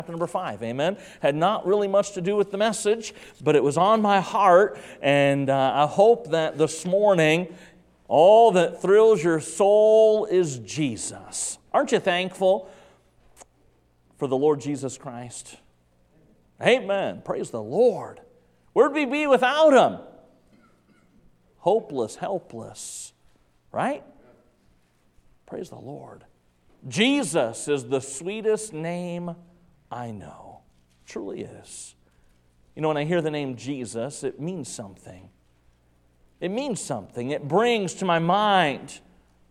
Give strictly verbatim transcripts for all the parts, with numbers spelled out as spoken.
Number five, amen. Had not really much to do with the message, but it was on my heart, and uh, I hope that this morning, all that thrills your soul is Jesus. Aren't you thankful for the Lord Jesus Christ? Amen. Praise the Lord. Where'd we be without Him? Hopeless, helpless, right? Praise the Lord. Jesus is the sweetest name I know. Truly is. You know, when I hear the name Jesus, it means something. It means something. It brings to my mind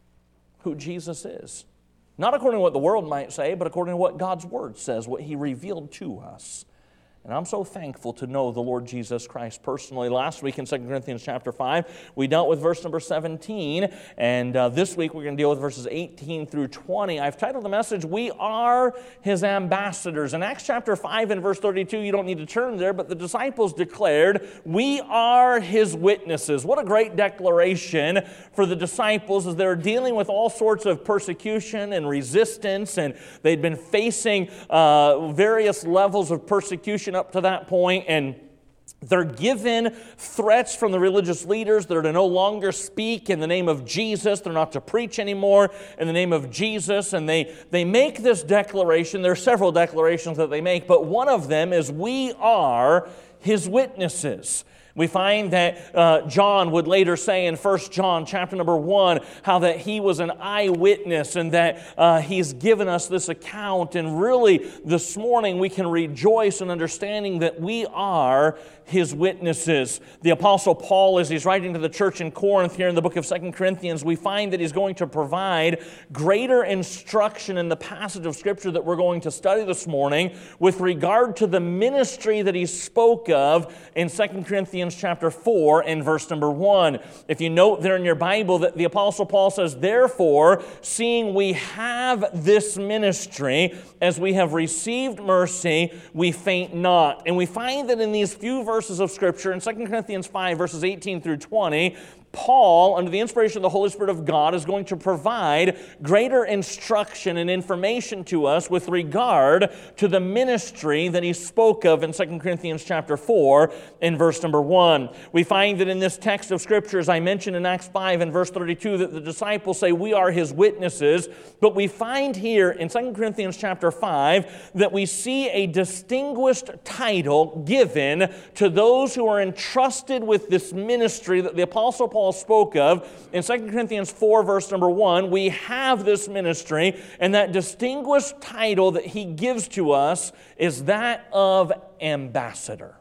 who Jesus is. Not according to what the world might say, but according to what God's Word says, what He revealed to us. And I'm so thankful to know the Lord Jesus Christ personally. Last week in Second Corinthians chapter five, we dealt with verse number seventeen. And uh, this week we're going to deal with verses eighteen through twenty. I've titled the message, We Are His Ambassadors. In Acts chapter five and verse thirty-two, you don't need to turn there, but the disciples declared, We are His witnesses. What a great declaration for the disciples as they were dealing with all sorts of persecution and resistance. And they'd been facing uh, various levels of persecution up to that point, and they're given threats from the religious leaders. They're to no longer speak in the name of Jesus. They're not to preach anymore in the name of Jesus. And they, they make this declaration. There are several declarations that they make, but one of them is, we are His witnesses. We find that uh, John would later say in First John chapter number one, how that he was an eyewitness and that uh, he's given us this account. And really, this morning, we can rejoice in understanding that we are His witnesses. The Apostle Paul, as he's writing to the church in Corinth here in the book of Second Corinthians, we find that he's going to provide greater instruction in the passage of Scripture that we're going to study this morning with regard to the ministry that he spoke of in Second Corinthians chapter four and verse number one. If you note there in your Bible that the Apostle Paul says, Therefore, seeing we have this ministry, as we have received mercy, we faint not. And we find that in these few verses of Scripture, in Second Corinthians five, verses eighteen through twenty, Paul, under the inspiration of the Holy Spirit of God, is going to provide greater instruction and information to us with regard to the ministry that he spoke of in Second Corinthians chapter four in verse number one. We find that in this text of Scripture, as I mentioned in Acts five and verse thirty-two, that the disciples say, we are His witnesses. But we find here in Second Corinthians chapter five that we see a distinguished title given to those who are entrusted with this ministry that the Apostle Paul Paul spoke of. In Second Corinthians four, verse number one, we have this ministry, and that distinguished title that he gives to us is that of ambassador.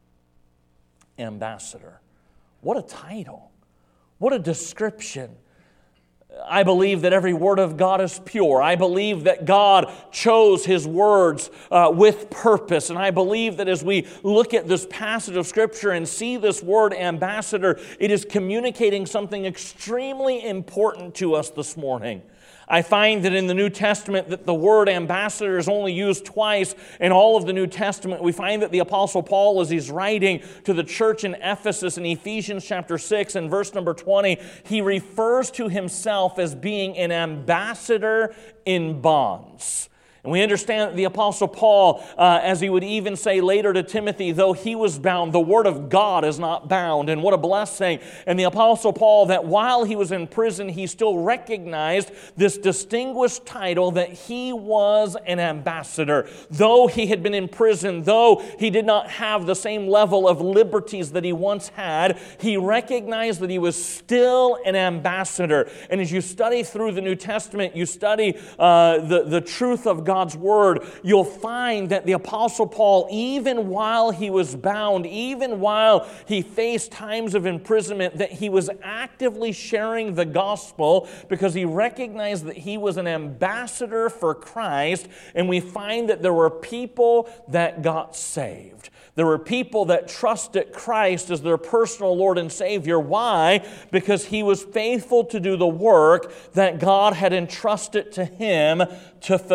Ambassador. What a title. What a description. I believe that every word of God is pure. I believe that God chose His words uh, with purpose. And I believe that as we look at this passage of Scripture and see this word ambassador, it is communicating something extremely important to us this morning. I find that in the New Testament that the word ambassador is only used twice in all of the New Testament. We find that the Apostle Paul, as he's writing to the church in Ephesus in Ephesians chapter six and verse number twenty, he refers to himself as being an ambassador in bonds. And we understand that the Apostle Paul, uh, as he would even say later to Timothy, though he was bound, the Word of God is not bound. And what a blessing. And the Apostle Paul, that while he was in prison, he still recognized this distinguished title that he was an ambassador. Though he had been in prison, though he did not have the same level of liberties that he once had, he recognized that he was still an ambassador. And as you study through the New Testament, you study uh, the, the truth of God, God's Word, you'll find that the Apostle Paul, even while he was bound, even while he faced times of imprisonment, that he was actively sharing the gospel because he recognized that he was an ambassador for Christ, and we find that there were people that got saved. There were people that trusted Christ as their personal Lord and Savior. Why? Because he was faithful to do the work that God had entrusted to him to fulfill.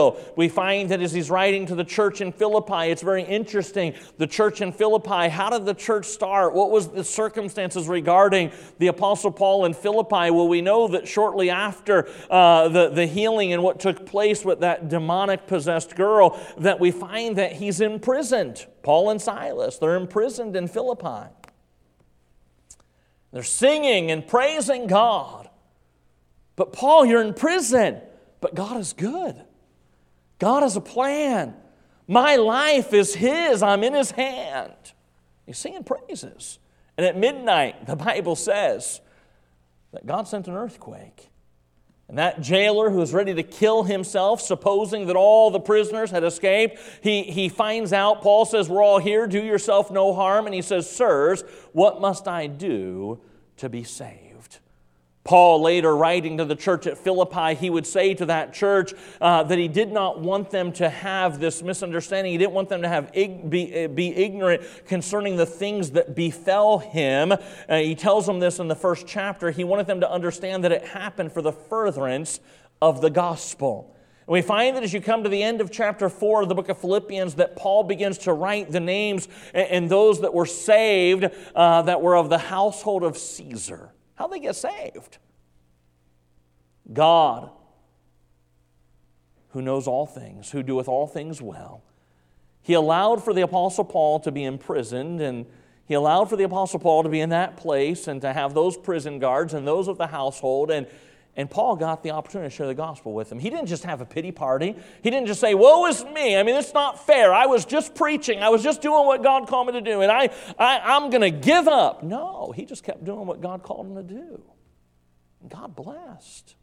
will. We find that as he's writing to the church in Philippi, it's very interesting. The church in Philippi, how did the church start? What was the circumstances regarding the Apostle Paul in Philippi? Well, we know that shortly after uh, the, the healing and what took place with that demonic-possessed girl, that we find that he's imprisoned. Paul and Silas, they're imprisoned in Philippi. They're singing and praising God. But Paul, you're in prison. But God is good. God has a plan. My life is His. I'm in His hand. He's singing praises. And at midnight, the Bible says that God sent an earthquake. And that jailer who was ready to kill himself, supposing that all the prisoners had escaped, he, he finds out, Paul says, we're all here, do yourself no harm. And he says, sirs, what must I do to be saved? Paul later writing to the church at Philippi, he would say to that church uh, that he did not want them to have this misunderstanding. He didn't want them to have ig- be, be ignorant concerning the things that befell him. Uh, he tells them this in the first chapter. He wanted them to understand that it happened for the furtherance of the gospel. And we find that as you come to the end of chapter four of the book of Philippians, that Paul begins to write the names and, and those that were saved uh, that were of the household of Caesar. How'd they get saved? God, who knows all things, who doeth all things well, He allowed for the Apostle Paul to be imprisoned, and He allowed for the Apostle Paul to be in that place and to have those prison guards and those of the household, and, and Paul got the opportunity to share the gospel with them. He didn't just have a pity party. He didn't just say, woe is me. I mean, it's not fair. I was just preaching. I was just doing what God called me to do, and I, I, I'm going to give up. No, he just kept doing what God called him to do. And God blessed.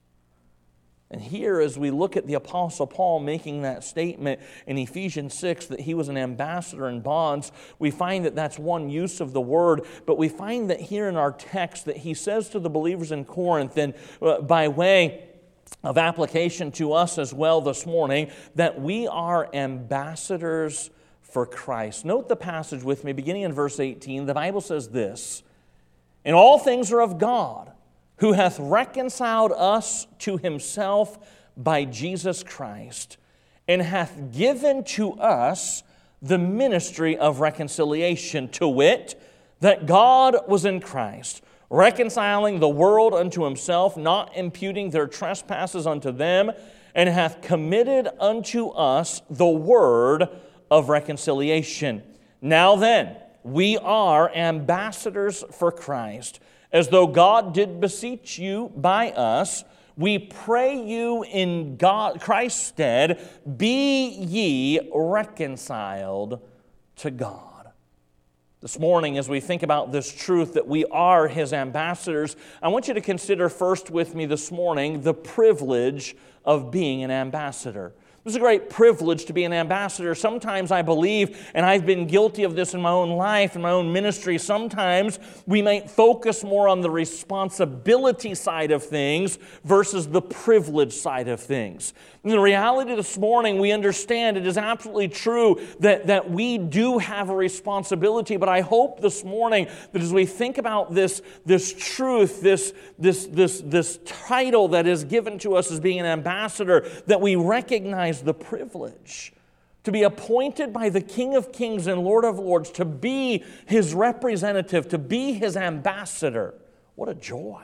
And here, as we look at the Apostle Paul making that statement in Ephesians six that he was an ambassador in bonds, we find that that's one use of the word. But we find that here in our text that he says to the believers in Corinth, and uh, by way of application to us as well this morning, that we are ambassadors for Christ. Note the passage with me, beginning in verse eighteen. The Bible says this, and all things are of God, who hath reconciled us to Himself by Jesus Christ, and hath given to us the ministry of reconciliation, to wit, that God was in Christ, reconciling the world unto Himself, not imputing their trespasses unto them, and hath committed unto us the word of reconciliation. Now then, we are ambassadors for Christ, as though God did beseech you by us. We pray you in God, Christ's stead, be ye reconciled to God. This morning, as we think about this truth that we are His ambassadors, I want you to consider first with me this morning the privilege of being an ambassador. It's a great privilege to be an ambassador. Sometimes I believe, and I've been guilty of this in my own life, in my own ministry, sometimes we might focus more on the responsibility side of things versus the privilege side of things. And the reality this morning, we understand it is absolutely true that, that we do have a responsibility, but I hope this morning that as we think about this, this truth, this, this, this, this title that is given to us as being an ambassador, that we recognize the privilege to be appointed by the King of Kings and Lord of Lords, to be His representative, to be His ambassador. What a joy.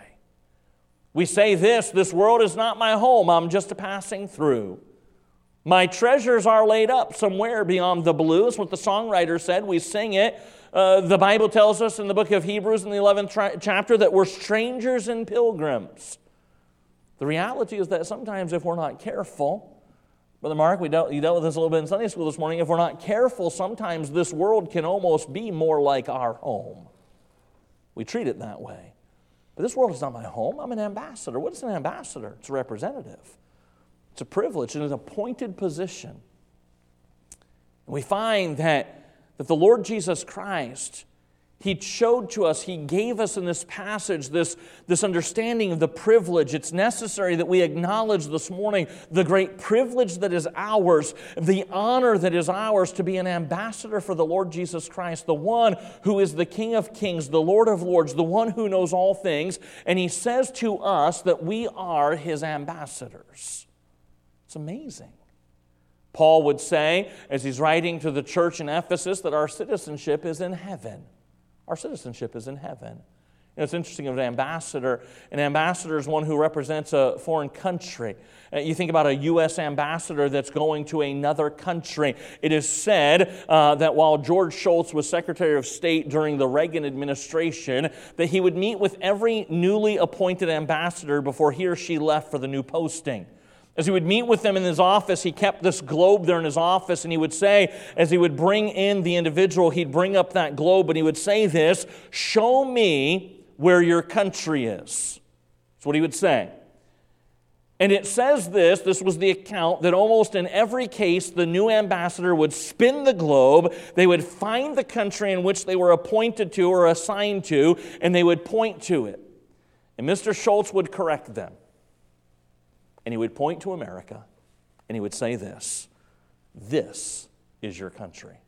We say this, this world is not my home, I'm just a passing through. My treasures are laid up somewhere beyond the blue. That's what the songwriter said. We sing it. Uh, the Bible tells us in the book of Hebrews in the eleventh tra- chapter that we're strangers and pilgrims. The reality is that sometimes if we're not careful, Brother Mark, we dealt, you dealt with this a little bit in Sunday school this morning. If we're not careful, sometimes this world can almost be more like our home. We treat it that way. But this world is not my home. I'm an ambassador. What is an ambassador? It's a representative. It's a privilege and an appointed position. And we find that, that the Lord Jesus Christ, He showed to us, He gave us in this passage this, this understanding of the privilege. It's necessary that we acknowledge this morning the great privilege that is ours, the honor that is ours to be an ambassador for the Lord Jesus Christ, the one who is the King of Kings, the Lord of Lords, the one who knows all things. And He says to us that we are His ambassadors. It's amazing. Paul would say, as he's writing to the church in Ephesus, that our citizenship is in heaven. Our citizenship is in heaven. You know, it's interesting of an ambassador. An ambassador is one who represents a foreign country. Uh, you think about a U S ambassador that's going to another country. It is said uh, that while George Shultz was Secretary of State during the Reagan administration, that he would meet with every newly appointed ambassador before he or she left for the new posting. As he would meet with them in his office, he kept this globe there in his office, and he would say, as he would bring in the individual, he'd bring up that globe, and he would say this, "Show me where your country is." That's what he would say. And it says this, this was the account, that almost in every case, the new ambassador would spin the globe, they would find the country in which they were appointed to or assigned to, and they would point to it. And Mister Shultz would correct them. And he would point to America, and he would say this, "This is your country."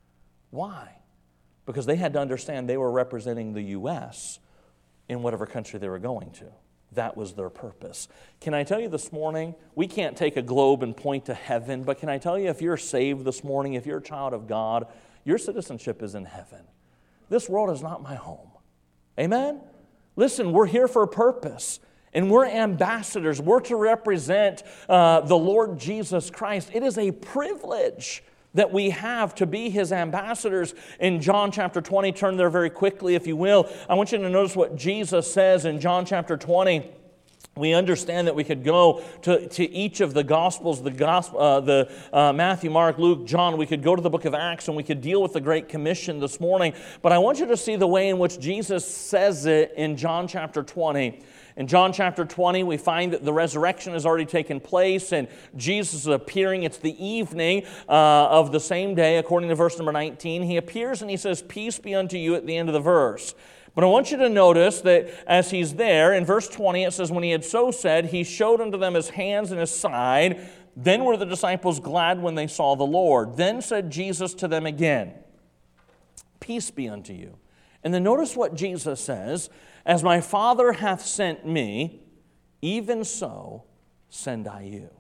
Why? Because they had to understand they were representing the U S in whatever country they were going to. That was their purpose. Can I tell you this morning, we can't take a globe and point to heaven, but can I tell you, if you're saved this morning, if you're a child of God, your citizenship is in heaven. This world is not my home. Amen? Listen, we're here for a purpose, and we're ambassadors. We're to represent uh, the Lord Jesus Christ. It is a privilege that we have to be His ambassadors. In John chapter twenty, turn there very quickly if you will. I want you to notice what Jesus says in John chapter twenty. We understand that we could go to, to each of the Gospels, the gospel, uh, the uh, Matthew, Mark, Luke, John. We could go to the book of Acts and we could deal with the Great Commission this morning. But I want you to see the way in which Jesus says it in John chapter twenty. In John chapter twenty, we find that the resurrection has already taken place and Jesus is appearing. It's the evening uh, of the same day, according to verse number nineteen. He appears and he says, "Peace be unto you," at the end of the verse. But I want you to notice that as he's there, in verse twenty, it says, "When he had so said, he showed unto them his hands and his side. Then were the disciples glad when they saw the Lord. Then said Jesus to them again, Peace be unto you." And then notice what Jesus says, "As my Father hath sent me, even so send I you."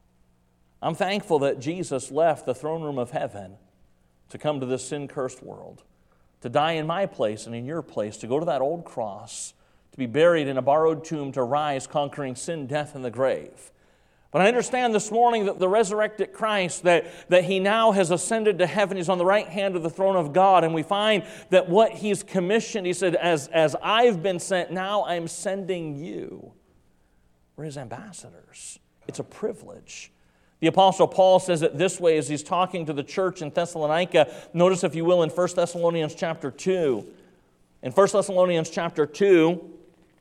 I'm thankful that Jesus left the throne room of heaven to come to this sin-cursed world, to die in my place and in your place, to go to that old cross, to be buried in a borrowed tomb, to rise conquering sin, death, and the grave. But I understand this morning that the resurrected Christ, that, that He now has ascended to heaven. He's on the right hand of the throne of God. And we find that what He's commissioned, He said, as, as I've been sent, now I'm sending you. We're His ambassadors. It's a privilege. The Apostle Paul says it this way as he's talking to the church in Thessalonica. Notice, if you will, in First Thessalonians chapter two. In First Thessalonians chapter two,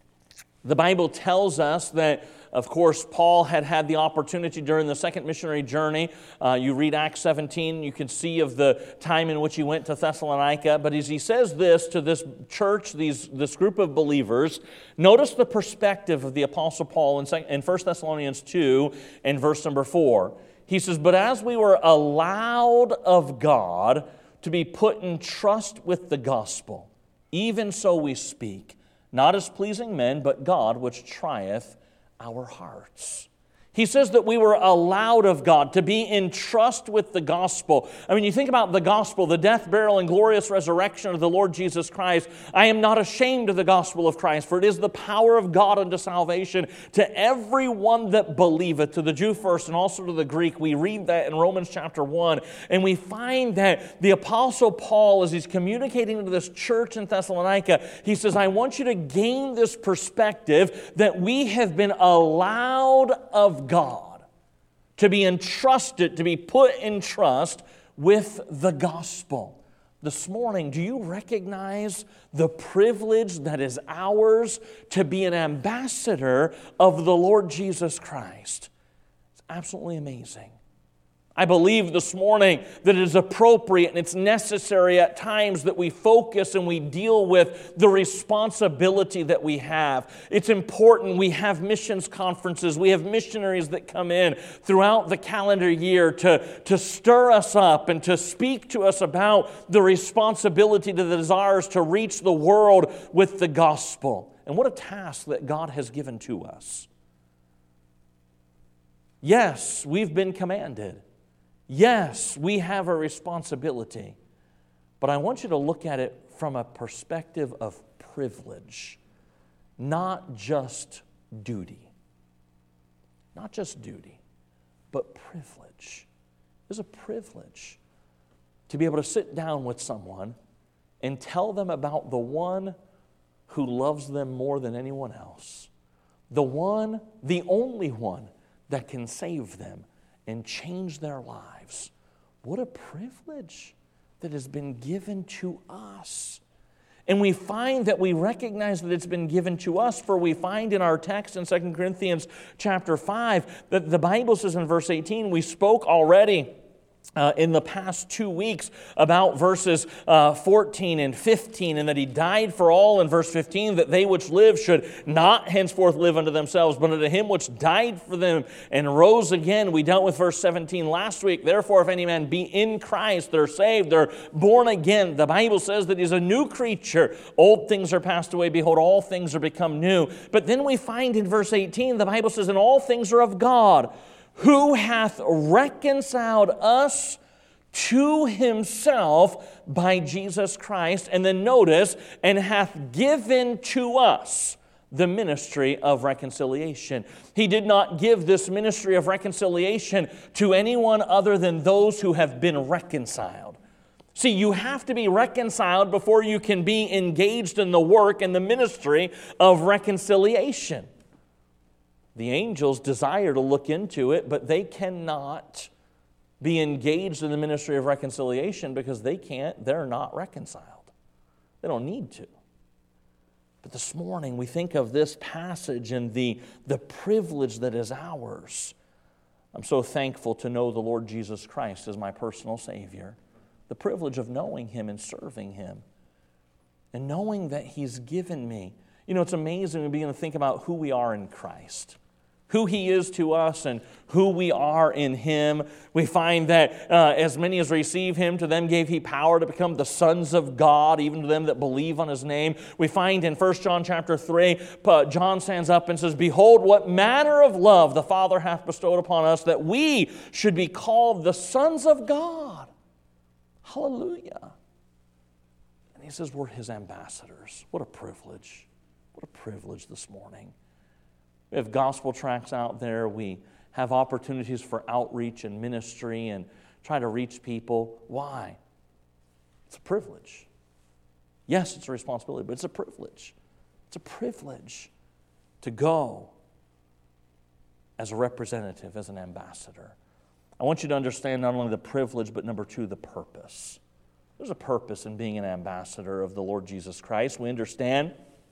the Bible tells us that, of course, Paul had had the opportunity during the second missionary journey. Uh, you read Acts seventeen, you can see of the time in which he went to Thessalonica. But as he says this to this church, these, this group of believers, notice the perspective of the Apostle Paul in, in First Thessalonians two and verse number four. He says, "But as we were allowed of God to be put in trust with the gospel, even so we speak, not as pleasing men, but God which trieth our hearts." He says that we were allowed of God to be in trust with the gospel. I mean, you think about the gospel, the death, burial, and glorious resurrection of the Lord Jesus Christ. "I am not ashamed of the gospel of Christ, for it is the power of God unto salvation to everyone that believeth," to the Jew first and also to the Greek. We read that in Romans chapter one, and we find that the Apostle Paul, as he's communicating to this church in Thessalonica, he says, "I want you to gain this perspective that we have been allowed of God, to be entrusted, to be put in trust with the gospel." This morning, do you recognize the privilege that is ours to be an ambassador of the Lord Jesus Christ? It's absolutely amazing. I believe this morning that it is appropriate and it's necessary at times that we focus and we deal with the responsibility that we have. It's important. We have missions conferences. We have missionaries that come in throughout the calendar year to, to stir us up and to speak to us about the responsibility that is ours to reach the world with the gospel. And what a task that God has given to us. Yes, we've been commanded. Yes, we have a responsibility, but I want you to look at it from a perspective of privilege, not just duty. Not just duty, but privilege. It's a privilege to be able to sit down with someone and tell them about the one who loves them more than anyone else. The one, the only one that can save them and change their lives. What a privilege that has been given to us. And we find that we recognize that it's been given to us, for we find in our text in Second Corinthians chapter five that the Bible says in verse eighteen, we spoke already Uh, in the past two weeks about verses uh, fourteen and fifteen, and that He died for all in verse fifteen, that they which live should not henceforth live unto themselves, but unto Him which died for them and rose again. We dealt with verse seventeen last week. Therefore, if any man be in Christ, they're saved, they're born again. The Bible says that he's a new creature. Old things are passed away. Behold, all things are become new. But then we find in verse eighteen, the Bible says, and all things are of God, who hath reconciled us to Himself by Jesus Christ. And then notice, and hath given to us the ministry of reconciliation. He did not give this ministry of reconciliation to anyone other than those who have been reconciled. See, you have to be reconciled before you can be engaged in the work and the ministry of reconciliation. The angels desire to look into it, but they cannot be engaged in the ministry of reconciliation because they can't, they're not reconciled. They don't need to. But this morning we think of this passage and the, the privilege that is ours. I'm so thankful to know the Lord Jesus Christ as my personal Savior. The privilege of knowing Him and serving Him. And knowing that He's given me. You know, it's amazing to begin to think about who we are in Christ. Who He is to us and who we are in Him. We find that uh, as many as receive Him, to them gave He power to become the sons of God, even to them that believe on His name. We find in First John chapter three, John stands up and says, behold, what manner of love the Father hath bestowed upon us, that we should be called the sons of God. Hallelujah. And He says we're His ambassadors. What a privilege. What a privilege this morning. We have gospel tracts out there. We have opportunities for outreach and ministry and try to reach people. Why? It's a privilege. Yes, it's a responsibility, but it's a privilege. It's a privilege to go as a representative, as an ambassador. I want you to understand not only the privilege, but number two, the purpose. There's a purpose in being an ambassador of the Lord Jesus Christ. We understand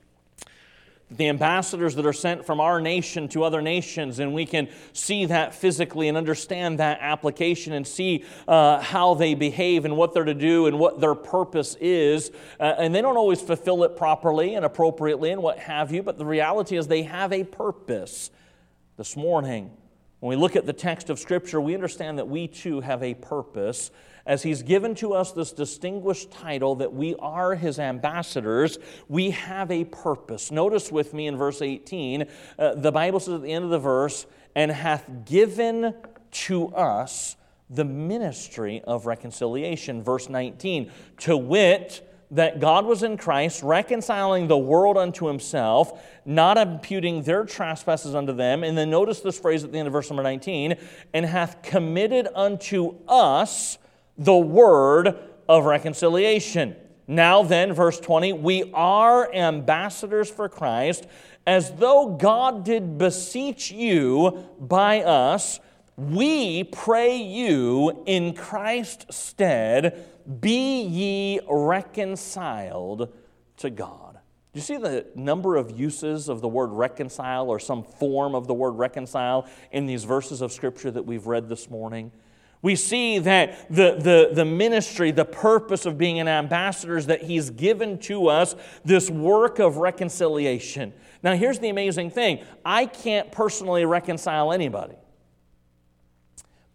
the ambassadors that are sent from our nation to other nations, and we can see that physically and understand that application and see uh, how they behave and what they're to do and what their purpose is. Uh, and they don't always fulfill it properly and appropriately and what have you, but the reality is they have a purpose. This morning, when we look at the text of Scripture, we understand that we too have a purpose. As He's given to us this distinguished title that we are His ambassadors, we have a purpose. Notice with me in verse eighteen, uh, the Bible says at the end of the verse, and hath given to us the ministry of reconciliation. Verse nineteen, to wit, that God was in Christ, reconciling the world unto Himself, not imputing their trespasses unto them. And then notice this phrase at the end of verse number nineteen, and hath committed unto us the word of reconciliation. Now then, verse twenty, we are ambassadors for Christ, as though God did beseech you by us. We pray you in Christ's stead, be ye reconciled to God. Do you see the number of uses of the word reconcile or some form of the word reconcile in these verses of Scripture that we've read this morning? We see that the, the, the ministry, the purpose of being an ambassador is that He's given to us this work of reconciliation. Now here's the amazing thing. I can't personally reconcile anybody.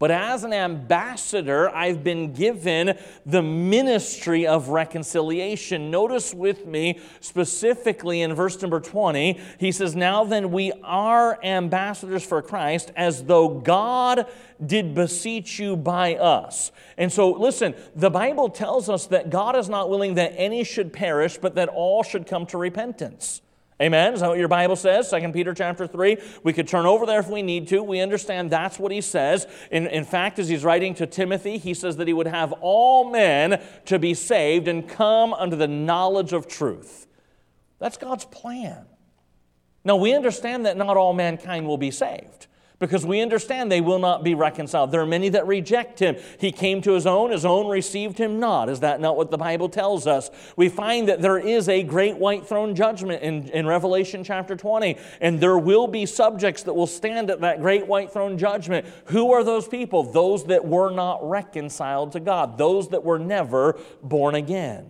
But as an ambassador, I've been given the ministry of reconciliation. Notice with me, specifically in verse number twenty, he says, now then we are ambassadors for Christ, as though God did beseech you by us. And so, listen, the Bible tells us that God is not willing that any should perish, but that all should come to repentance. Amen? Is that what your Bible says? Second Peter chapter three. We could turn over there if we need to. We understand that's what he says. In, in fact, as he's writing to Timothy, he says that he would have all men to be saved and come unto the knowledge of truth. That's God's plan. Now, we understand that not all mankind will be saved, because we understand they will not be reconciled. There are many that reject him. He came to his own, his own received him not. Is that not what the Bible tells us? We find that there is a great white throne judgment in, in Revelation chapter twenty, and there will be subjects that will stand at that great white throne judgment. Who are those people? Those that were not reconciled to God, those that were never born again.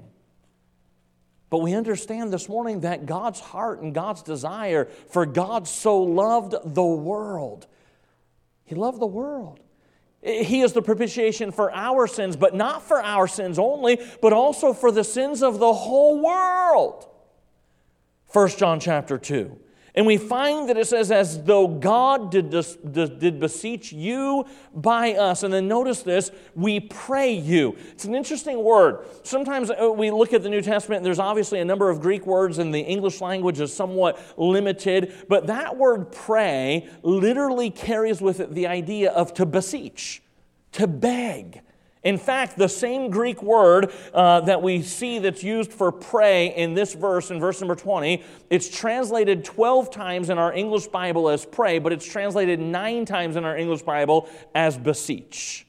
But we understand this morning that God's heart and God's desire, for God so loved the world. He loved the world. He is the propitiation for our sins, but not for our sins only, but also for the sins of the whole world. First John chapter two. And we find that it says, as though God did, did beseech you by us. And then notice this, we pray you. It's an interesting word. Sometimes we look at the New Testament, and there's obviously a number of Greek words, and the English language is somewhat limited. But that word pray literally carries with it the idea of to beseech, to beg. In fact, the same Greek word uh, that we see that's used for pray in this verse, in verse number twenty, it's translated twelve times in our English Bible as pray, but it's translated nine times in our English Bible as beseech.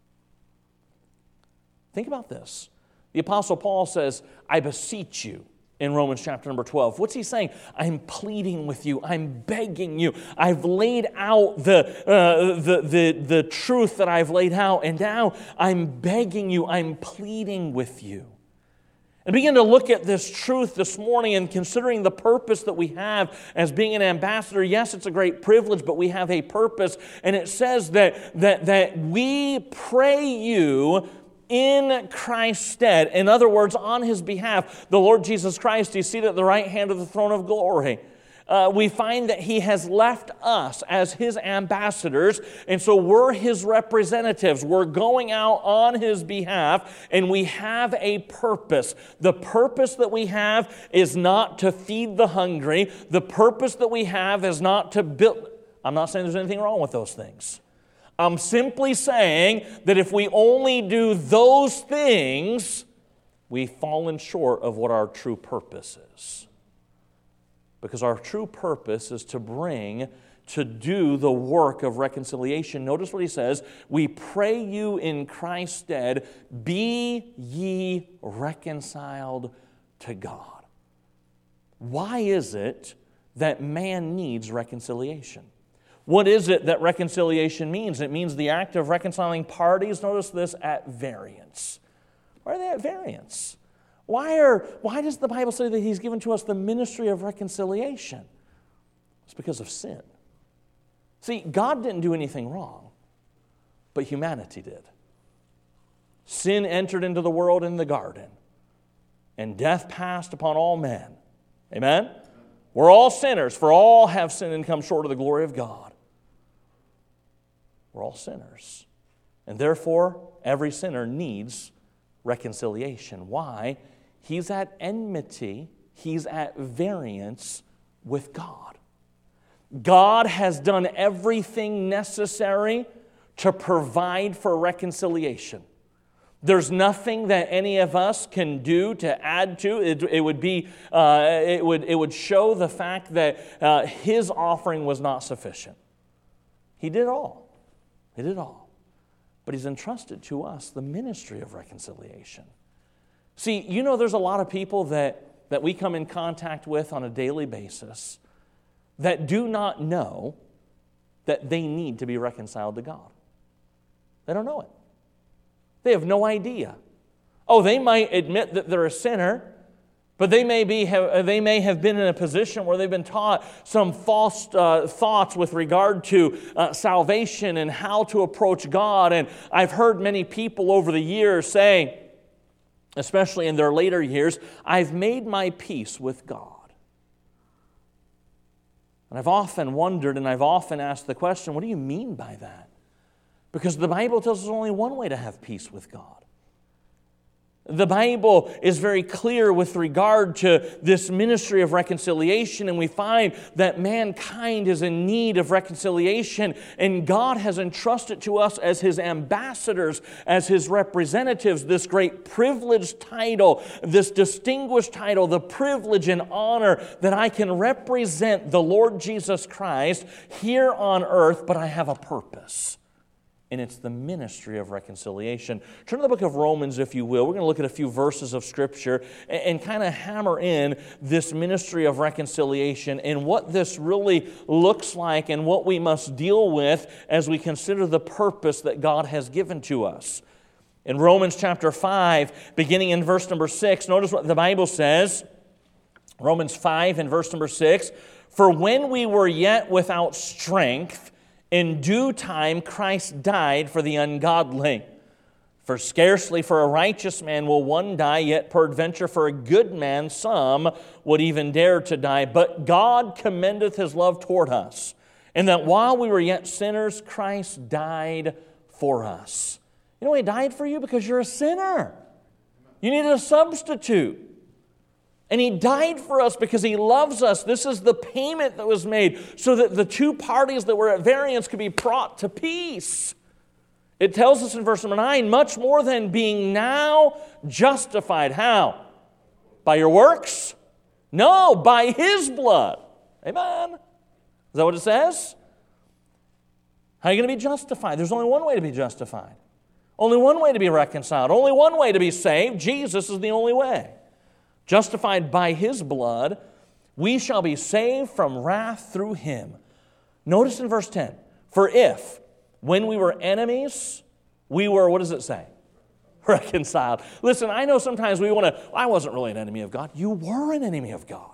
Think about this. The Apostle Paul says, I beseech you. In Romans chapter number twelve. What's he saying? I'm pleading with you. I'm begging you. I've laid out the, uh, the, the, the truth that I've laid out, and now I'm begging you. I'm pleading with you. And begin to look at this truth this morning and considering the purpose that we have as being an ambassador. Yes, it's a great privilege, but we have a purpose. And it says that, that, that we pray you in Christ's stead. In other words, on his behalf, the Lord Jesus Christ is seated at the right hand of the throne of glory. Uh, we find that he has left us as his ambassadors, and so we're his representatives. We're going out on his behalf, and we have a purpose. The purpose that we have is not to feed the hungry. The purpose that we have is not to build. I'm not saying there's anything wrong with those things. I'm simply saying that if we only do those things, we've fallen short of what our true purpose is. Because our true purpose is to bring, to do the work of reconciliation. Notice what he says, we pray you in Christ's stead, be ye reconciled to God. Why is it that man needs reconciliation? What is it that reconciliation means? It means the act of reconciling parties, notice this, at variance. Why are they at variance? Why, are, why does the Bible say that he's given to us the ministry of reconciliation? It's because of sin. See, God didn't do anything wrong, but humanity did. Sin entered into the world in the garden, and death passed upon all men. Amen? We're all sinners, for all have sinned and come short of the glory of God. We're all sinners. And therefore, every sinner needs reconciliation. Why? He's at enmity, he's at variance with God. God has done everything necessary to provide for reconciliation. There's nothing that any of us can do to add to. It, it would be, uh, it would, it would show the fact that uh, his offering was not sufficient. He did all. He did all. But he's entrusted to us the ministry of reconciliation. See, you know there's a lot of people that, that we come in contact with on a daily basis that do not know that they need to be reconciled to God. They don't know it. They have no idea. Oh, they might admit that they're a sinner, But they may be have, they may have been in a position where they've been taught some false uh, thoughts with regard to uh, salvation and how to approach God. And I've heard many people over the years say, especially in their later years, I've made my peace with God. And I've often wondered and I've often asked the question, what do you mean by that? Because the Bible tells us there's only one way to have peace with God. The Bible is very clear with regard to this ministry of reconciliation, and we find that mankind is in need of reconciliation, and God has entrusted to us as His ambassadors, as His representatives, this great privileged title, this distinguished title, the privilege and honor that I can represent the Lord Jesus Christ here on earth, but I have a purpose. And it's the ministry of reconciliation. Turn to the book of Romans, if you will. We're going to look at a few verses of Scripture and, and kind of hammer in this ministry of reconciliation and what this really looks like and what we must deal with as we consider the purpose that God has given to us. In Romans chapter five, beginning in verse number six, notice what the Bible says. Romans five and verse number six, "For when we were yet without strength, in due time Christ died for the ungodly. For scarcely for a righteous man will one die, yet peradventure for a good man some would even dare to die. But God commendeth His love toward us, and that while we were yet sinners, Christ died for us." You know, He died for you because you're a sinner. You needed a substitute. And He died for us because He loves us. This is the payment that was made so that the two parties that were at variance could be brought to peace. It tells us in verse number nine, "Much more than being now justified." How? By your works? No, by His blood. Amen. Is that what it says? How are you going to be justified? There's only one way to be justified. Only one way to be reconciled. Only one way to be saved. Jesus is the only way. Justified by His blood, we shall be saved from wrath through Him. Notice in verse ten, "For if, when we were enemies, we were," what does it say? Reconciled. Listen, I know sometimes we want to, I wasn't really an enemy of God. You were an enemy of God.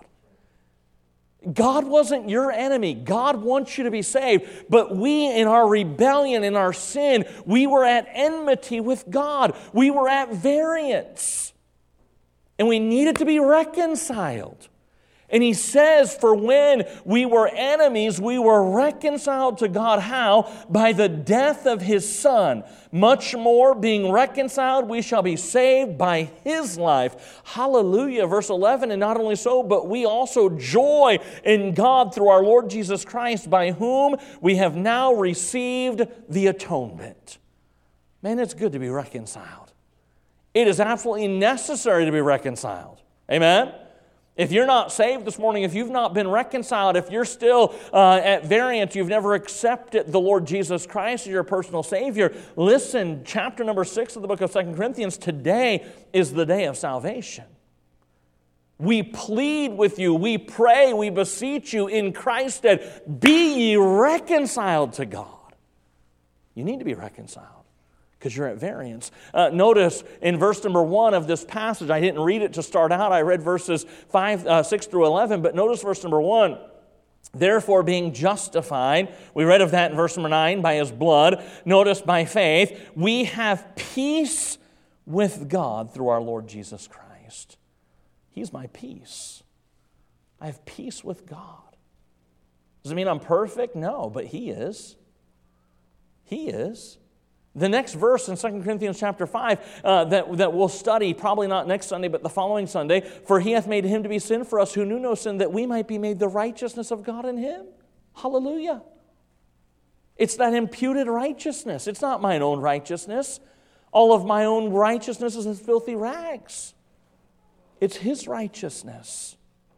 God wasn't your enemy. God wants you to be saved. But we, in our rebellion, in our sin, we were at enmity with God. We were at variance. And we needed to be reconciled. And He says, for when we were enemies, we were reconciled to God. How? By the death of His Son. Much more, being reconciled, we shall be saved by His life. Hallelujah. Verse eleven, "And not only so, but we also joy in God through our Lord Jesus Christ, by whom we have now received the atonement." Man, it's good to be reconciled. It is absolutely necessary to be reconciled. Amen? If you're not saved this morning, if you've not been reconciled, if you're still uh, at variance, you've never accepted the Lord Jesus Christ as your personal Savior, listen, chapter number six of the book of Second Corinthians, today is the day of salvation. We plead with you, we pray, we beseech you in Christ's stead, be ye reconciled to God. You need to be reconciled, because you're at variance. Uh, notice in verse number one of this passage, I didn't read it to start out. I read verses five, uh, six through eleven, but notice verse number one. "Therefore, being justified," we read of that in verse number nine, "by His blood." Notice, by faith, "we have peace with God through our Lord Jesus Christ." He's my peace. I have peace with God. Does it mean I'm perfect? No, but He is. He is. The next verse in Second Corinthians chapter five uh, that, that we'll study, probably not next Sunday, but the following Sunday, "For He hath made Him to be sin for us who knew no sin, that we might be made the righteousness of God in Him." Hallelujah. It's that imputed righteousness. It's not mine own righteousness. All of my own righteousness is as filthy rags. It's His righteousness.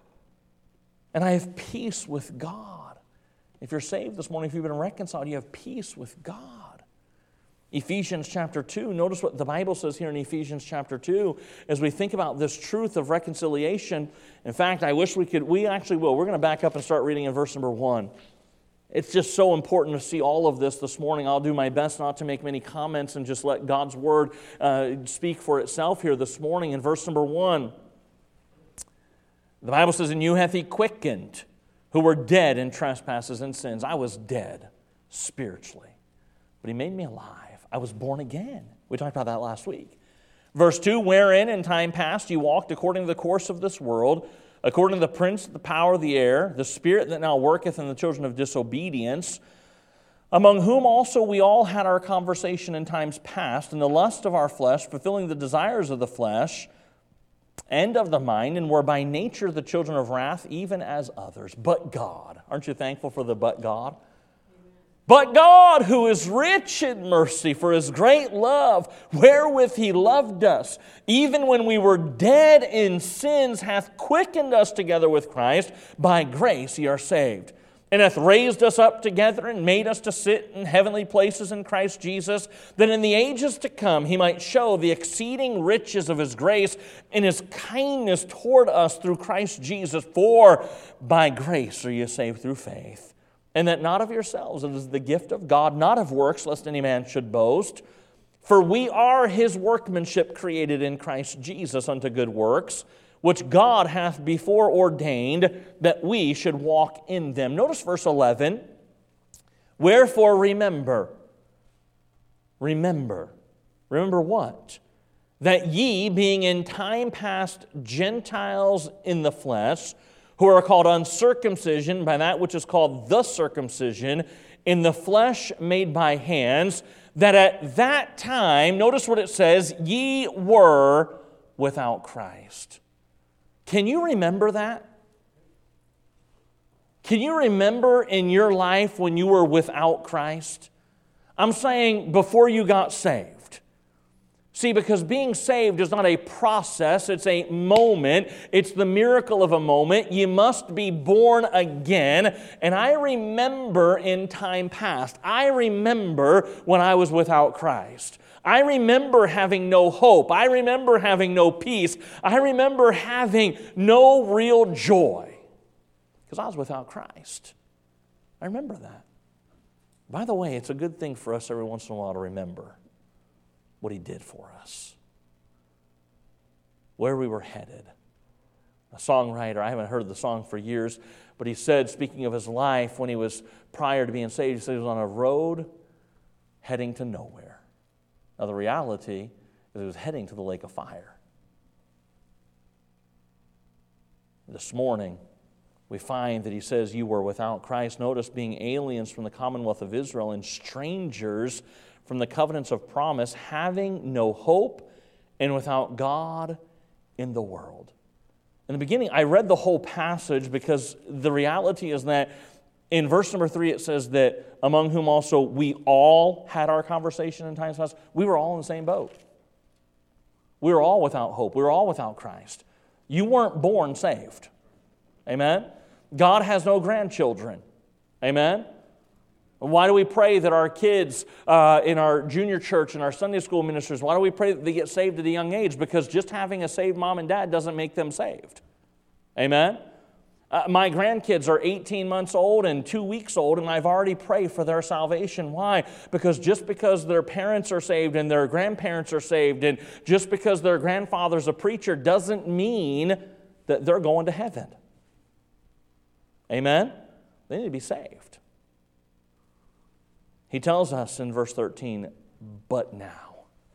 And I have peace with God. If you're saved this morning, if you've been reconciled, you have peace with God. Ephesians chapter two, notice what the Bible says here in Ephesians chapter two as we think about this truth of reconciliation. In fact, I wish we could, we actually will. We're going to back up and start reading in verse number one. It's just so important to see all of this this morning. I'll do my best not to make many comments and just let God's Word uh, speak for itself here this morning. In verse number one, The Bible says, "And you hath he quickened, who were dead in trespasses and sins." I was dead spiritually, but he made me alive. I was born again. We talked about that last week. Verse two, "Wherein in time past you walked according to the course of this world, according to the prince of the power of the air, the spirit that now worketh in the children of disobedience, among whom also we all had our conversation in times past, in the lust of our flesh, fulfilling the desires of the flesh and of the mind, and were by nature the children of wrath, even as others. But God," aren't you thankful for the "but God"? "But God, who is rich in mercy, for His great love, wherewith He loved us, even when we were dead in sins, hath quickened us together with Christ. By grace ye are saved. And hath raised us up together and made us to sit in heavenly places in Christ Jesus, that in the ages to come He might show the exceeding riches of His grace and His kindness toward us through Christ Jesus. For by grace are ye saved through faith. And that not of yourselves, it is the gift of God, not of works, lest any man should boast. For we are His workmanship, created in Christ Jesus unto good works, which God hath before ordained that we should walk in them." Notice verse eleven. "Wherefore remember." Remember. Remember what? "That ye, being in time past Gentiles in the flesh, who are called uncircumcision by that which is called the circumcision, in the flesh made by hands, that at that time," notice what it says, "ye were without Christ." Can you remember that? Can you remember in your life when you were without Christ? I'm saying before you got saved. See, because being saved is not a process, it's a moment. It's the miracle of a moment. You must be born again. And I remember in time past, I remember when I was without Christ. I remember having no hope. I remember having no peace. I remember having no real joy because I was without Christ. I remember that. By the way, it's a good thing for us every once in a while to remember what He did for us, where we were headed. A songwriter, I haven't heard the song for years, but he said, speaking of his life when he was prior to being saved, he said he was on a road heading to nowhere. Now, the reality is he was heading to the lake of fire. This morning, we find that he says, "You were without Christ." Notice, being aliens from the commonwealth of Israel and strangers from the covenants of promise, having no hope and without God in the world. In the beginning, I read the whole passage because the reality is that in verse number three, it says that among whom also we all had our conversation in times past. We were all in the same boat. We were all without hope. We were all without Christ. You weren't born saved. Amen? God has no grandchildren. Amen? Why do we pray that our kids uh, in our junior church and our Sunday school ministers, why do we pray that they get saved at a young age? Because just having a saved mom and dad doesn't make them saved. Amen? Uh, my grandkids are eighteen months old and two weeks old, and I've already prayed for their salvation. Why? Because just because their parents are saved and their grandparents are saved, and just because their grandfather's a preacher doesn't mean that they're going to heaven. Amen? They need to be saved. He tells us in verse thirteen, "But now."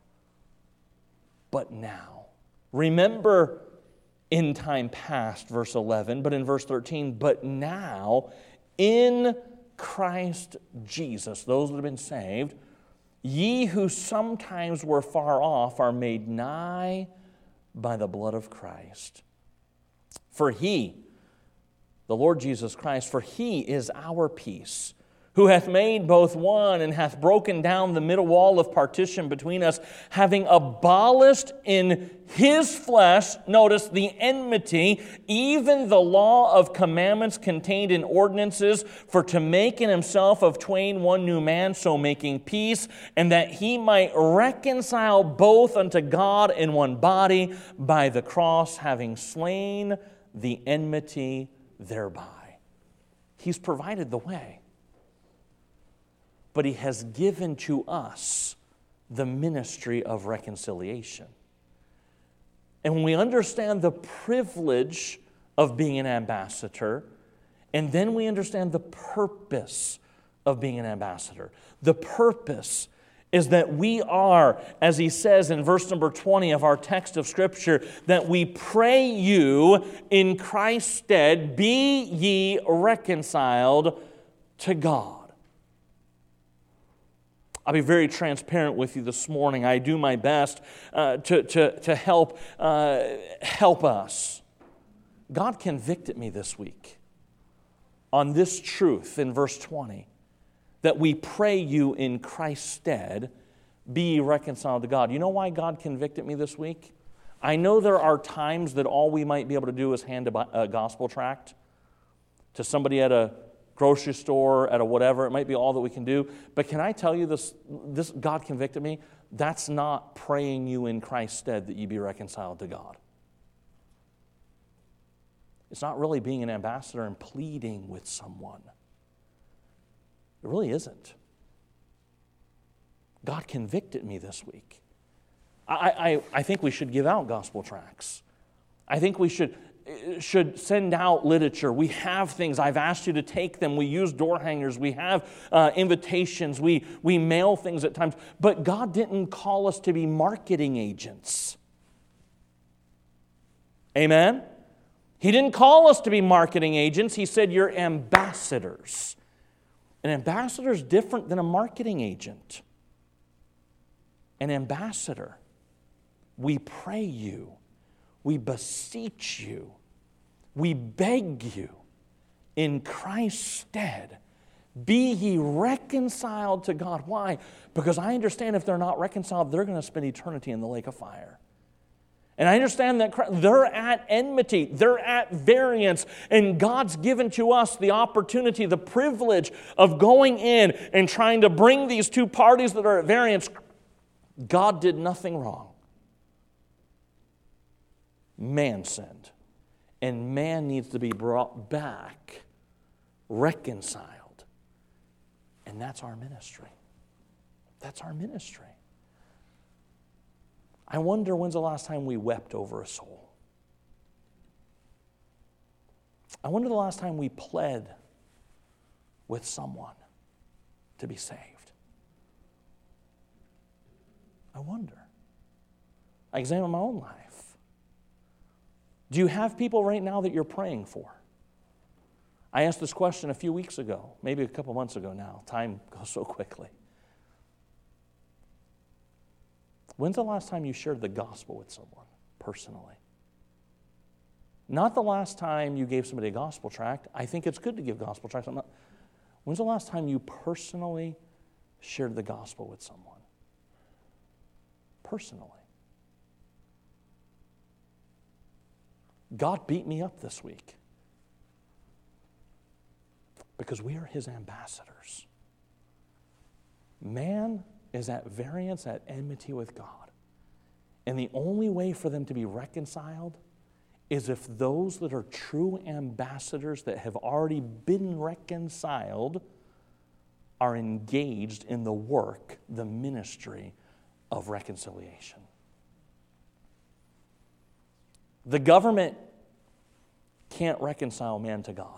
But now. Remember in time past, verse eleven, but in verse thirteen, "But now in Christ Jesus," those that have been saved, "ye who sometimes were far off are made nigh by the blood of Christ. For He," the Lord Jesus Christ, "for He is our peace, who hath made both one and hath broken down the middle wall of partition between us, having abolished in His flesh," notice, "the enmity, even the law of commandments contained in ordinances, for to make in Himself of twain one new man, so making peace, and that He might reconcile both unto God in one body by the cross, having slain the enmity thereby." He's provided the way. But He has given to us the ministry of reconciliation. And when we understand the privilege of being an ambassador, and then we understand the purpose of being an ambassador. The purpose is that we are, as he says in verse number twenty of our text of Scripture, that we pray you in Christ's stead, be ye reconciled to God. I'll be very transparent with you this morning. I do my best uh, to, to, to help, uh, help us. God convicted me this week on this truth in verse twenty. That we pray you in Christ's stead, be reconciled to God. You know why God convicted me this week? I know there are times that all we might be able to do is hand a, a gospel tract to somebody at a grocery store, at a whatever. It might be all that we can do. But can I tell you this, this God convicted me? That's not praying you in Christ's stead that you be reconciled to God. It's not really being an ambassador and pleading with someone. It really isn't. God convicted me this week. I, I, I think we should give out gospel tracts. I think we should, should send out literature. We have things. I've asked you to take them. We use door hangers. We have uh, invitations. We, we mail things at times. But God didn't call us to be marketing agents. Amen? He didn't call us to be marketing agents. He said you're ambassadors. An ambassador is different than a marketing agent. An ambassador, we pray you, we beseech you, we beg you, in Christ's stead, be ye reconciled to God. Why? Because I understand if they're not reconciled, they're going to spend eternity in the lake of fire. And I understand that they're at enmity, they're at variance, and God's given to us the opportunity, the privilege of going in and trying to bring these two parties that are at variance. God did nothing wrong. Man sinned, and man needs to be brought back, reconciled. And that's our ministry. That's our ministry. I wonder when's the last time we wept over a soul. I wonder the last time we pled with someone to be saved. I wonder. I examine my own life. Do you have people right now that you're praying for? I asked this question a few weeks ago, maybe a couple months ago now. Time goes so quickly. When's the last time you shared the gospel with someone personally? Not the last time you gave somebody a gospel tract. I think it's good to give gospel tracts. I'm not, when's the last time you personally shared the gospel with someone? Personally. God beat me up this week because we are His ambassadors. Man is at variance, at enmity with God. And the only way for them to be reconciled is if those that are true ambassadors that have already been reconciled are engaged in the work, the ministry of reconciliation. The government can't reconcile man to God.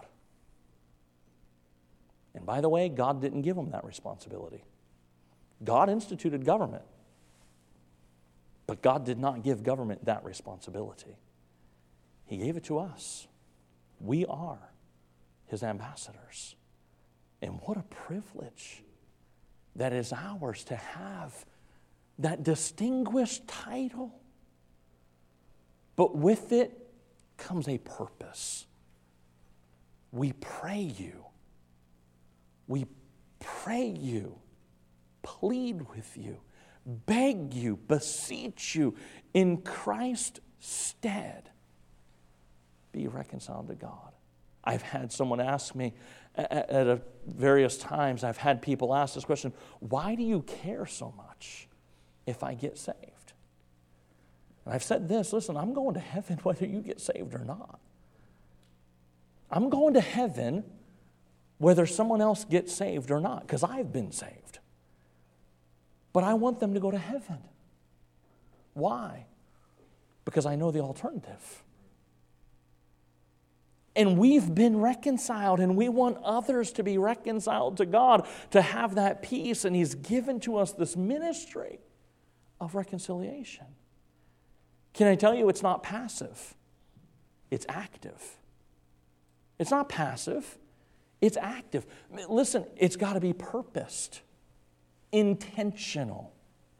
And by the way, God didn't give them that responsibility. God instituted government, but God did not give government that responsibility. He gave it to us. We are His ambassadors. And what a privilege that is ours to have that distinguished title. But with it comes a purpose. We pray you. We pray you. Plead with you, beg you, beseech you, in Christ's stead, be reconciled to God. I've had someone ask me at, at a various times, I've had people ask this question, why do you care so much if I get saved? And I've said this, listen, I'm going to heaven whether you get saved or not. I'm going to heaven whether someone else gets saved or not, because I've been saved. But I want them to go to heaven. Why? Because I know the alternative. And we've been reconciled, and we want others to be reconciled to God, to have that peace. And He's given to us this ministry of reconciliation. Can I tell you, it's not passive, it's active. It's not passive, it's active. Listen, it's got to be purposed, intentional.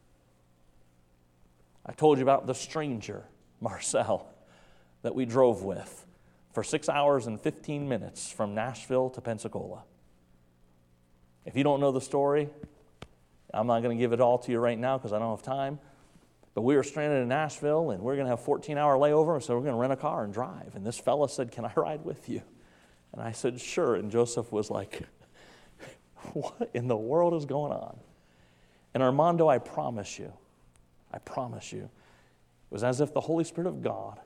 I told you about the stranger, Marcel, that we drove with for six hours and fifteen minutes from Nashville to Pensacola. If you don't know the story, I'm not going to give it all to you right now because I don't have time. But we were stranded in Nashville, and we we're going to have a fourteen-hour layover, so we're going to rent a car and drive. And this fella said, "Can I ride with you?" And I said, "Sure." And Joseph was like, "What in the world is going on?" And Armando, I promise you, I promise you, it was as if the Holy Spirit of God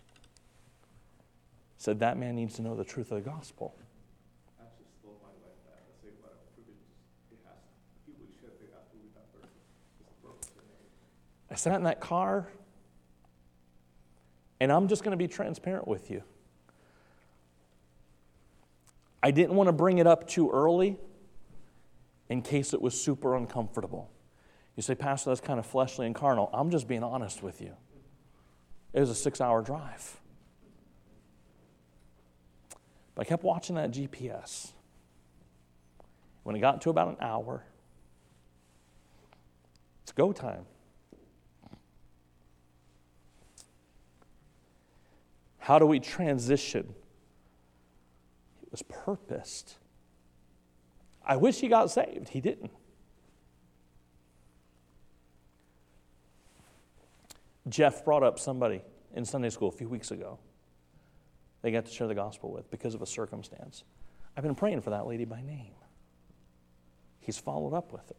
said, "That man needs to know the truth of the gospel." I sat in that car, and I'm just going to be transparent with you. I didn't want to bring it up too early in case it was super uncomfortable. You say, "Pastor, that's kind of fleshly and carnal." I'm just being honest with you. It was a six-hour drive. But I kept watching that G P S. When it got to about an hour, it's go time. How do we transition? It was purposed. I wish he got saved. He didn't. Jeff brought up somebody in Sunday school a few weeks ago they got to share the gospel with because of a circumstance. I've been praying for that lady by name. He's followed up with her.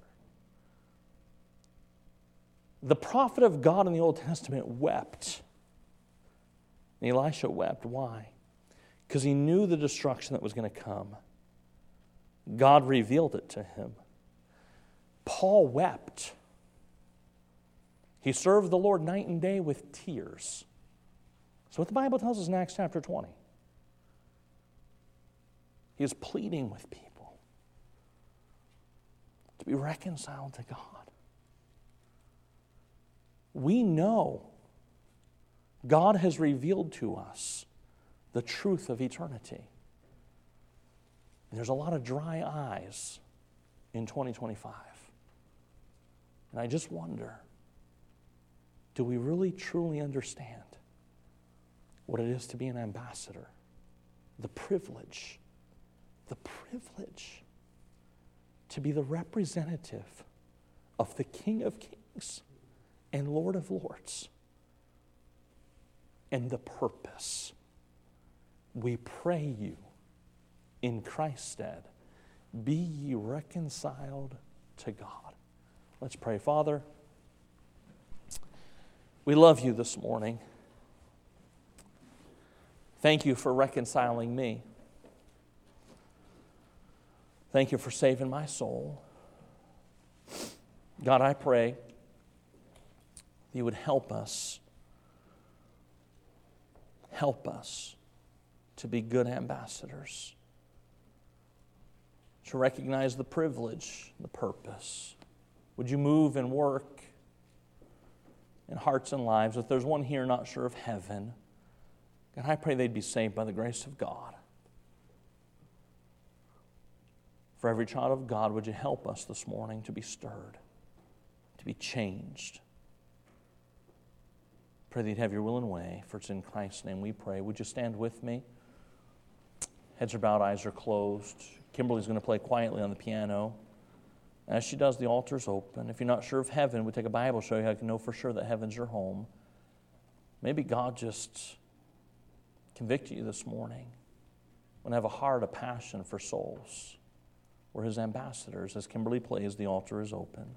The prophet of God in the Old Testament wept. And Elisha wept. Why? Because he knew the destruction that was going to come. God revealed it to him. Paul wept. He served the Lord night and day with tears. So what the Bible tells us in Acts chapter twenty. He is pleading with people to be reconciled to God. We know God has revealed to us the truth of eternity. And there's a lot of dry eyes in twenty twenty-five. And I just wonder, do we really truly understand what it is to be an ambassador? The privilege, the privilege to be the representative of the King of Kings and Lord of Lords. And the purpose. We pray you in Christ's stead, be ye reconciled to God. Let's pray. Father, we love you this morning. Thank you for reconciling me. Thank you for saving my soul. God, I pray that you would help us Help us to be good ambassadors, to recognize the privilege, the purpose. Would you move and work in hearts and lives? If there's one here not sure of heaven, God, I pray they'd be saved by the grace of God. For every child of God, would you help us this morning to be stirred, to be changed? Pray that you'd have your will and way, for it's in Christ's name we pray. Would you stand with me? Heads are bowed, eyes are closed. Kimberly's going to play quietly on the piano. As she does, the altar's open. If you're not sure of heaven, we take a Bible, show you how you can know for sure that heaven's your home. Maybe God just convicted you this morning. Want to have a heart, a passion for souls. We're His ambassadors. As Kimberly plays, the altar is open.